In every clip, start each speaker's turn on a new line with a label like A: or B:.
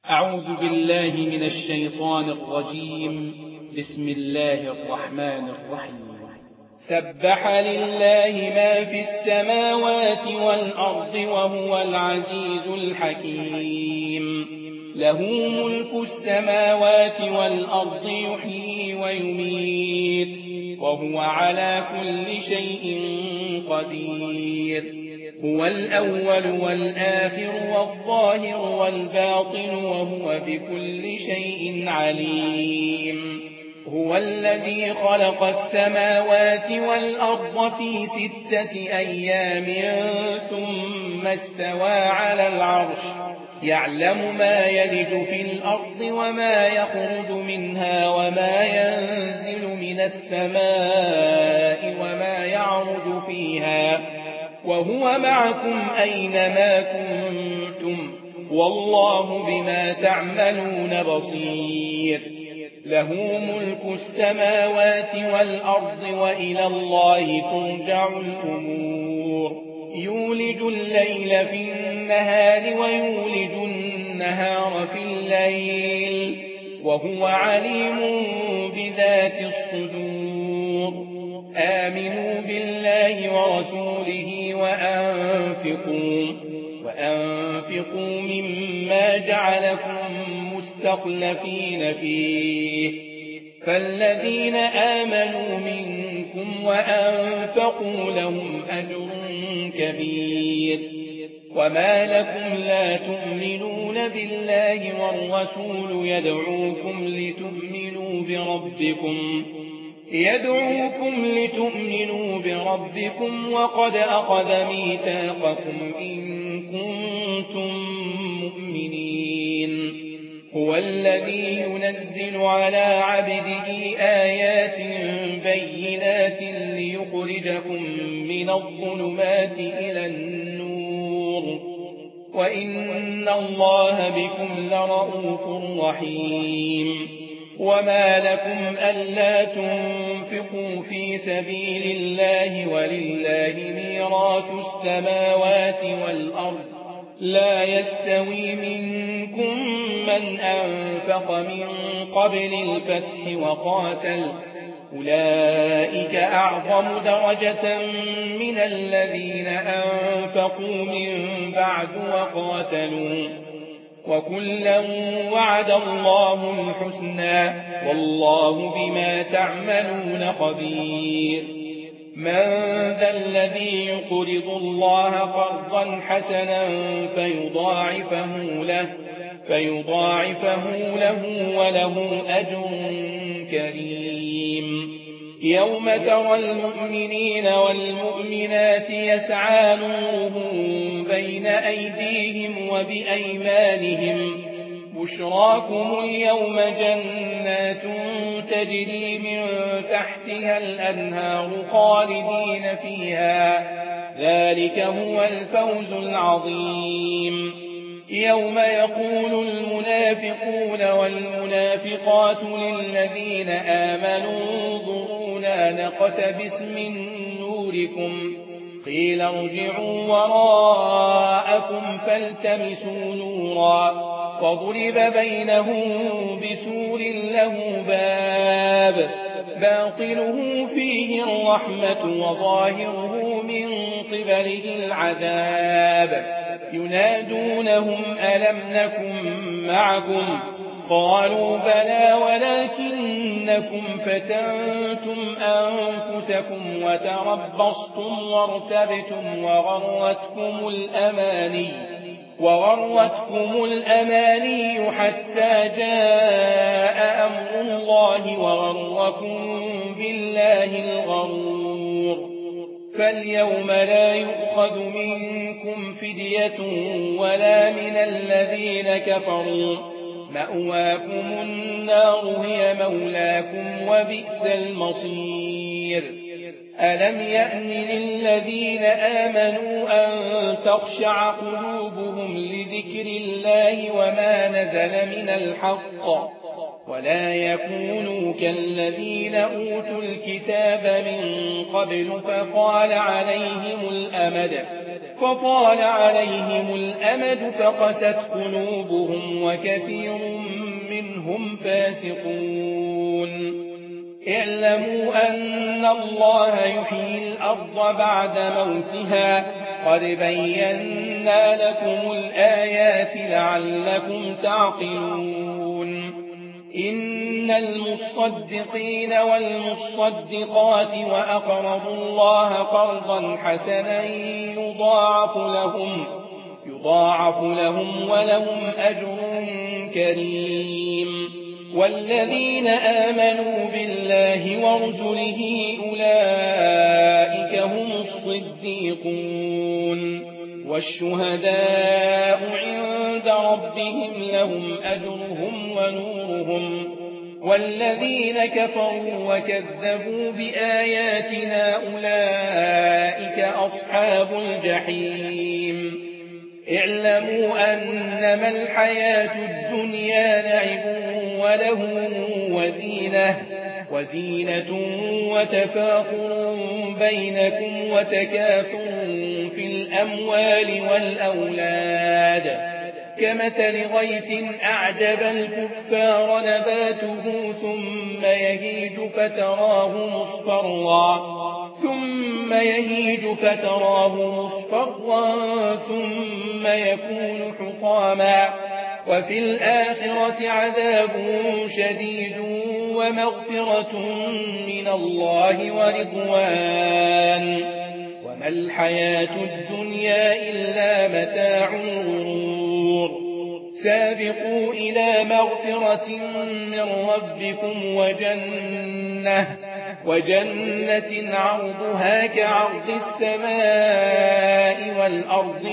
A: أعوذ بالله من الشيطان الرجيم. بسم الله الرحمن الرحيم. سبح لله ما في السماوات والأرض وهو العزيز الحكيم. له ملك السماوات والأرض يحيي ويميت وهو على كل شيء قدير. هو الأول والآخر والظاهر والباطن وهو بكل شيء عليم. هو الذي خلق السماوات والأرض في 6 أيام ثم استوى على العرش يعلم ما يلج في الأرض وما يخرج منها وما ينزل من السماء وما يعرج فيها وهو معكم أينما كنتم والله بما تعملون بصير. له ملك السماوات والأرض وإلى الله ترجع الأمور. يولج الليل في النهار ويولج النهار في الليل وهو عليم بذات الصدور. آمنوا بالله ورسوله وأنفقوا مما جعلكم مستخلفين فيه. فالذين آمنوا منكم وأنفقوا لهم أجر كبير. وما لكم لا تؤمنون بالله والرسول يدعوكم لتؤمنوا بربكم وقد أخذ ميثاقكم إن كنتم مؤمنين. هو الذي ينزل على عبده آيات بينات ليخرجكم من الظلمات إلى النور وإن الله بكم لرءوف رحيم. وما لكم ألا تنفقوا في سبيل الله ولله ميراث السماوات والأرض لا يستوي منكم من أنفق من قبل الفتح وقاتل أولئك أعظم درجة من الذين أنفقوا من بعد وقاتلوا وكلا وعد الله الحسنى والله بما تعملون خبير. من ذا الذي يقرض الله قرضا حسنا فيضاعفه له وله أجر كريم. يوم ترى المؤمنين والمؤمنات يسعى نورهم بين أيديهم وبأيمانهم بشراكم اليوم جنات تجري من تحتها الأنهار خالدين فيها ذلك هو الفوز العظيم. يوم يقول المنافقون والمنافقات للذين آمنوا انظرونا نقتبس من نوركم قيل ارجعوا وراءكم فالتمسوا نورا فضرب بينهم بسور له باب باطنه فيه الرحمة وظاهره من قبله العذاب ينادونهم ألم نكن معكم قالوا بلى ولكنكم فتنتم أنفسكم وتربصتم وارتبتم وغرتكم الأماني حتى جاء أمر الله وغركم بالله الغرور. فاليوم لا يؤخذ منكم فدية ولا من الذين كفروا مأواكم النار هي مولاكم وبئس المصير. ألم يأن للذين آمنوا أن تخشع قلوبهم لذكر الله وما نزل من الحق ولا يكونوا كالذين أوتوا الكتاب من قبل فطال عليهم الأمد فطال عليهم الأمد فقست قلوبهم وكثير منهم فاسقون اعلموا أن الله يحيي الأرض بعد موتها قد بينا لكم الآيات لعلكم تعقلون إن المصدقين والمصدقات وأقرضوا الله قرضا حسنا يضاعف لهم ولهم أجر كريم والذين آمنوا بالله ورسله أولئك هم الصديقون والشهداء عند ربهم لهم أجرهم ونورهم والذين كفروا وكذبوا بآياتنا أولئك أصحاب الجحيم اعلموا أنما الحياة الدنيا لعب وله وزينة وتفاخر بينكم وتكاثر في الأموال والأولاد كمثل غيث أعجب الكفار نباته ثم يهيج فتراه مصفرا ثم يكون حطاما وفي الآخرة عذاب شديد ومغفرة من الله ورضوان وما الحياة الدنيا إلا متاع الغرور سابقوا إلى مغفرة من ربكم وجنة عرضها كعرض السماء والأرض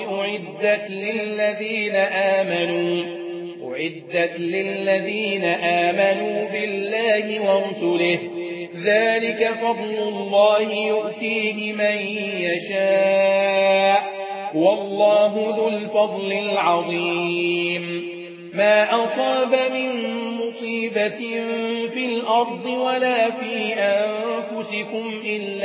A: أعدت للذين آمنوا بالله ورسله ذلك فضل الله يؤتيه من يشاء والله ذو الفضل العظيم ما أصاب من مصيبة في الأرض ولا في أنفسكم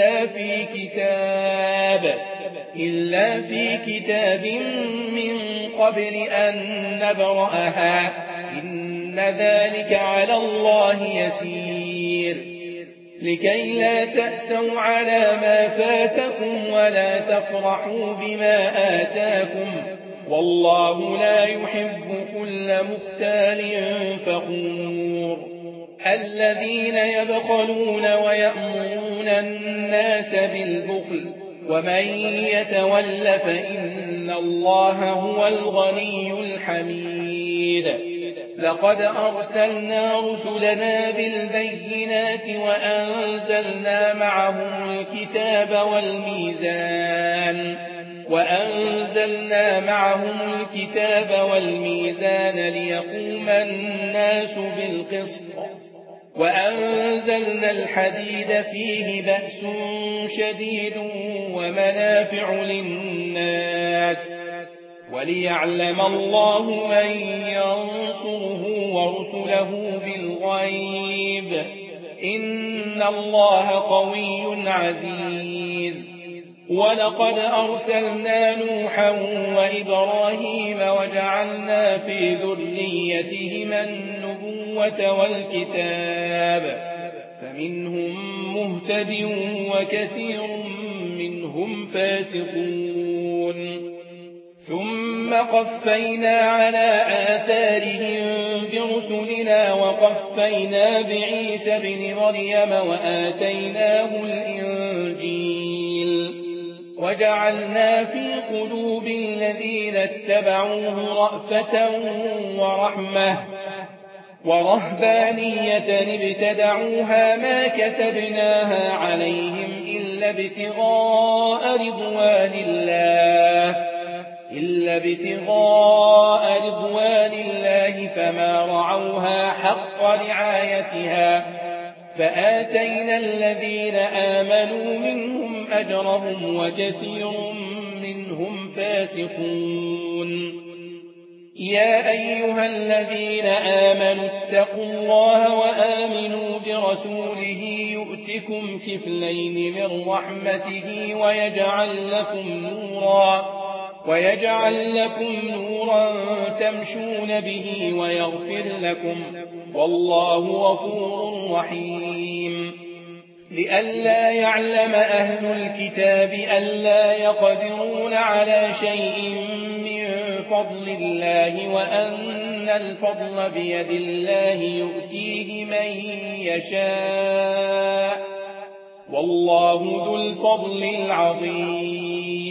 A: إلا في كتاب من قبل أن نبرأها إن ذلك على الله يسير لكي لا تأسوا على ما فاتكم ولا تفرحوا بما آتاكم والله لا يحب كل مختال فخور الذين يبخلون ويأمرون الناس بالبخل ومن يتول فإن الله هو الغني الحميد لقد أرسلنا رسلنا بالبينات وأنزلنا معهم الكتاب والميزان ليقوم الناس بالقسط وأنزلنا الحديد فيه بأس شديد ومنافع للناس وليعلم الله من ينصره ورسله بالغيب إن الله قوي عزيز ولقد أرسلنا نوحا وإبراهيم وجعلنا في ذريتهما النبوة والكتاب فمنهم مهتد وكثير منهم فاسقون ثم قفينا على آثارهم برسلنا وقفينا بعيسى بن مريم وآتيناه الإنجيل وجعلنا في قلوب الذين اتبعوه رأفة ورحمة ورهبانية ابتدعوها ما كتبناها عليهم إلا ابتغاء رضوان الله فما رعوها حق رعايتها فآتينا الذين آمنوا منهم أجرهم وكثير منهم فاسقون يا أيها الذين آمنوا اتقوا الله وآمنوا برسوله يؤتكم كفلين من رحمته ويجعل لكم نورا تمشون به ويغفر لكم والله غفور رحيم لئلا يعلم أهل الكتاب ألا يقدرون على شيء من فضل الله وأن الفضل بيد الله يؤتيه من يشاء والله ذو الفضل العظيم